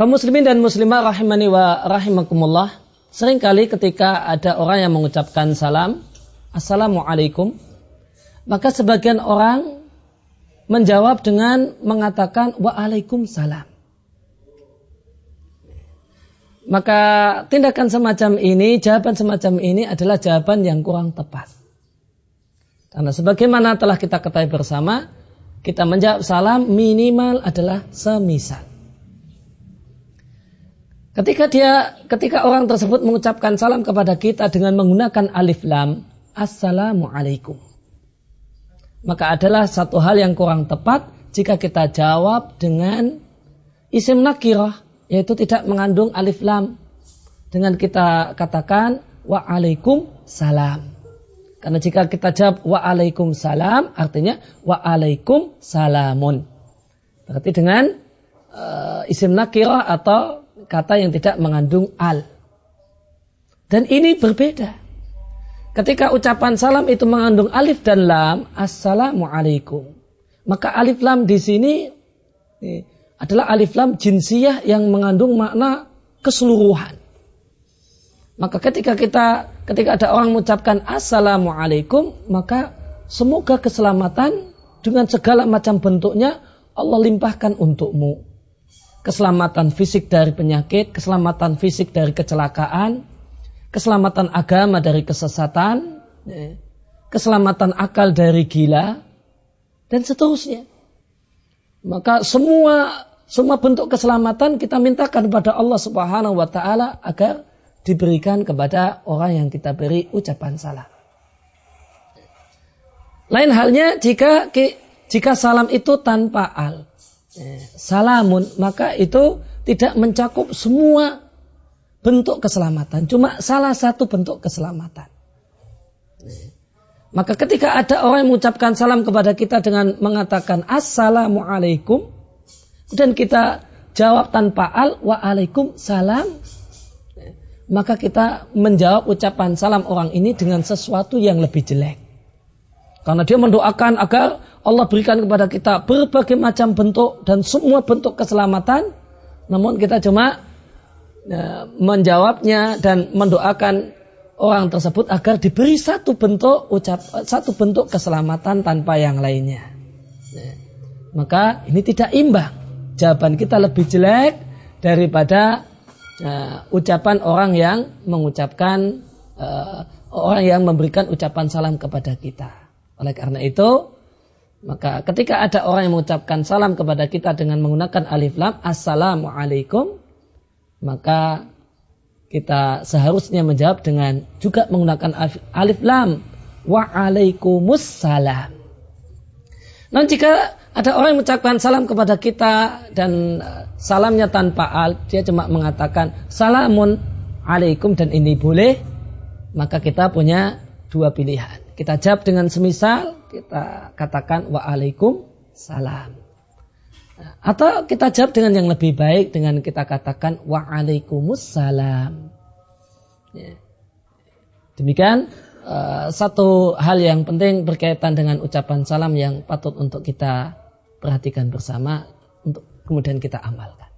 Kaum muslimin dan muslimah rahimani wa rahimakumullah, seringkali ketika ada orang yang mengucapkan salam, Assalamualaikum, maka sebagian orang menjawab dengan mengatakan Waalaikumsalam. Maka tindakan semacam ini, jawaban semacam ini adalah jawaban yang kurang tepat. Karena sebagaimana telah kita ketahui bersama, kita menjawab salam minimal adalah semisal. Ketika orang tersebut mengucapkan salam kepada kita dengan menggunakan alif lam, Assalamualaikum, maka adalah satu hal yang kurang tepat jika kita jawab dengan isim nakirah, yaitu tidak mengandung alif lam, dengan kita katakan Waalaikumsalam. Karena jika kita jawab Waalaikumsalam, artinya Waalaikumsalamun. Berarti dengan isim nakirah atau kata yang tidak mengandung al. Dan ini berbeda. Ketika ucapan salam itu mengandung alif dan lam, Assalamualaikum, maka alif lam di sini adalah alif lam jinsiyah yang mengandung makna keseluruhan. Maka ketika ada orang mengucapkan Assalamualaikum, maka semoga keselamatan dengan segala macam bentuknya Allah limpahkan untukmu. Keselamatan fisik dari penyakit, keselamatan fisik dari kecelakaan, keselamatan agama dari kesesatan, keselamatan akal dari gila, dan seterusnya. Maka semua bentuk keselamatan kita mintakan kepada Allah Subhanahu wa Ta'ala agar diberikan kepada orang yang kita beri ucapan salam. Lain halnya jika salam itu tanpa al, salamun, maka itu tidak mencakup semua bentuk keselamatan, cuma salah satu bentuk keselamatan. Maka ketika ada orang yang mengucapkan salam kepada kita dengan mengatakan Assalamualaikum, dan kita jawab tanpa al, Waalaikumsalam, maka kita menjawab ucapan salam orang ini dengan sesuatu yang lebih jelek. Karena dia mendoakan agar Allah berikan kepada kita berbagai macam bentuk dan semua bentuk keselamatan, namun kita cuma menjawabnya dan mendoakan orang tersebut agar diberi satu bentuk keselamatan tanpa yang lainnya. Maka ini tidak imbang. Jawaban kita lebih jelek daripada ucapan orang yang mengucapkan orang yang memberikan ucapan salam kepada kita. Oleh karena itu, maka ketika ada orang yang mengucapkan salam kepada kita dengan menggunakan alif lam, Assalamualaikum, maka kita seharusnya menjawab dengan juga menggunakan alif lam, Waalaikumsalam. Nah, jika ada orang yang mengucapkan salam kepada kita dan salamnya tanpa al, dia cuma mengatakan salamun alaikum dan ini boleh, maka kita punya dua pilihan. Kita jawab dengan semisal, kita katakan Waalaikumsalam. Atau kita jawab dengan yang lebih baik dengan kita katakan Waalaikumsalam. Demikian satu hal yang penting berkaitan dengan ucapan salam yang patut untuk kita perhatikan bersama untuk kemudian kita amalkan.